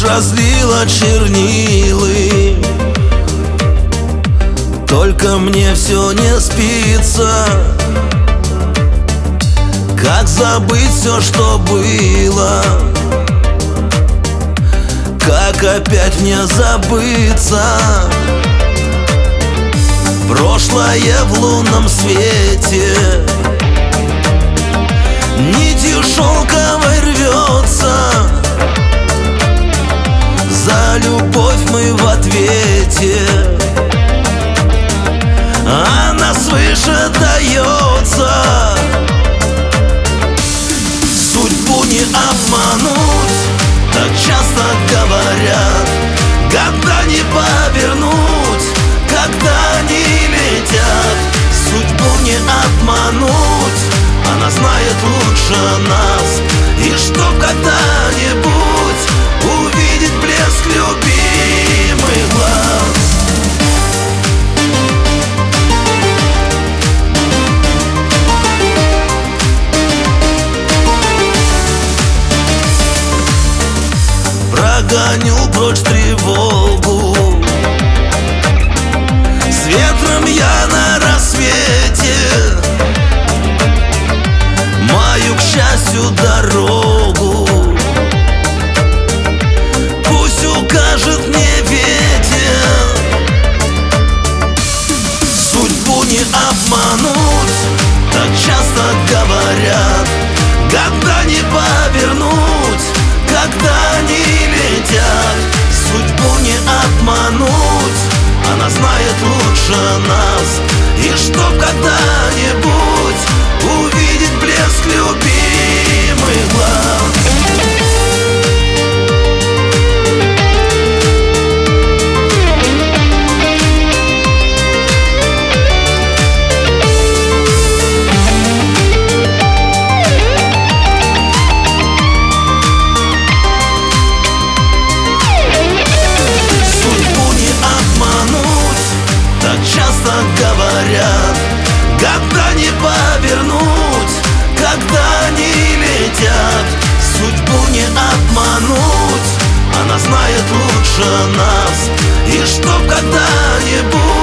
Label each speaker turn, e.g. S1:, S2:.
S1: разлила чернилы, только мне все не спится. Как забыть все, что было? Как опять мне забыться? Прошлое в лунном свете нитью шелковой рвется. За любовь мы в ответе, она свыше дается. Судьбу не обмануть, так часто говорят. Года не повернуть, когда они летят. Судьбу не обмануть, она знает лучше нас. И чтоб когда-нибудь увидеть блеск любимых глаз. Прогоню прочь тревогу, с ветром я на рассвете мою, к счастью, дорогу. Пусть укажет мне ветер. Судьбу не обмануть, так часто говорят. Года не повернуть, когда они летят. Судьбу не обмануть, она знает лучше нас. И чтоб когда-нибудь увидеть блеск любимых глаз. Часто говорят, года не повернуть, когда они летят. Судьбу не обмануть, она знает лучше нас. И чтоб когда-нибудь